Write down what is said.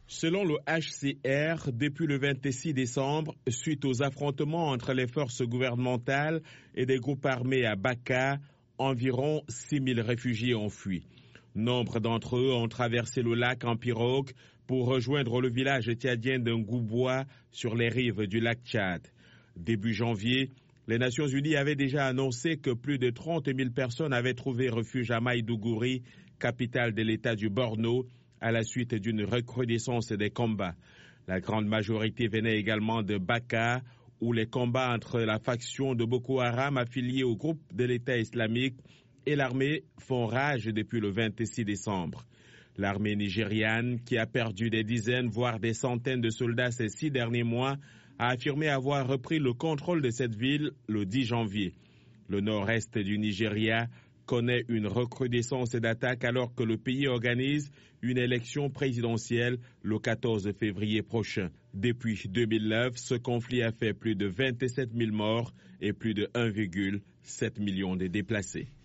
Selon le HCR, depuis le 26 décembre, suite aux affrontements entre les forces gouvernementales et des groupes armés à Baka, environ 6 000 réfugiés ont fui. Nombre d'entre eux ont traversé le lac en pirogue pour rejoindre le village tchadien de Ngouboua sur les rives du lac Tchad. Début janvier, les Nations Unies avaient déjà annoncé que plus de 30 000 personnes avaient trouvé refuge à Maïdougouri, capitale de l'État du Borno, à la suite d'une recrudescence des combats. La grande majorité venait également de Baka, où les combats entre la faction de Boko Haram affiliée au groupe de l'État islamique et l'armée font rage depuis le 26 décembre. L'armée nigériane, qui a perdu des dizaines, voire des centaines de soldats ces 6 derniers mois, a affirmé avoir repris le contrôle de cette ville le 10 janvier. Le nord-est du Nigeria connaît une recrudescence d'attaques alors que le pays organise une élection présidentielle le 14 février prochain. Depuis 2009, ce conflit a fait plus de 27 000 morts et plus de 1,7 million de déplacés.